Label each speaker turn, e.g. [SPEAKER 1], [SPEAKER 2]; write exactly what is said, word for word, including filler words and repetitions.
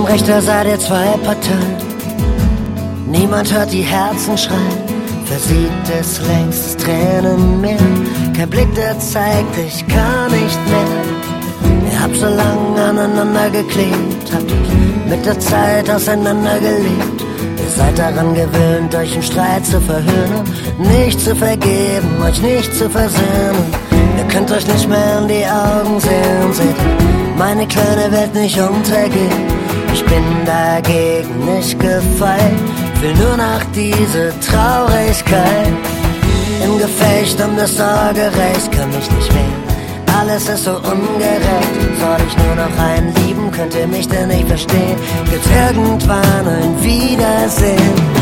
[SPEAKER 1] Richter seid ihr zwei Parteien. Niemand hört die Herzen schreien. Versiegt es längst das Tränenmeer. Kein Blick, der zeigt, ich kann nicht mehr. Ihr habt so lang aneinander geklebt, habt euch mit der Zeit auseinandergelebt. Ihr seid daran gewöhnt, euch im Streit zu verhöhnen, nicht zu vergeben, euch nicht zu versöhnen. Ihr könnt euch nicht mehr in die Augen sehen, seht meine kleine Welt nicht untergehen. Ich bin dagegen nicht gefeit, will nur nach diese Traurigkeit. Im Gefecht um das Sorgerecht kann mich nicht mehr, alles ist so ungerecht. Soll ich nur noch einen lieben, könnt ihr mich denn nicht verstehen? Gibt's irgendwann ein Wiedersehen?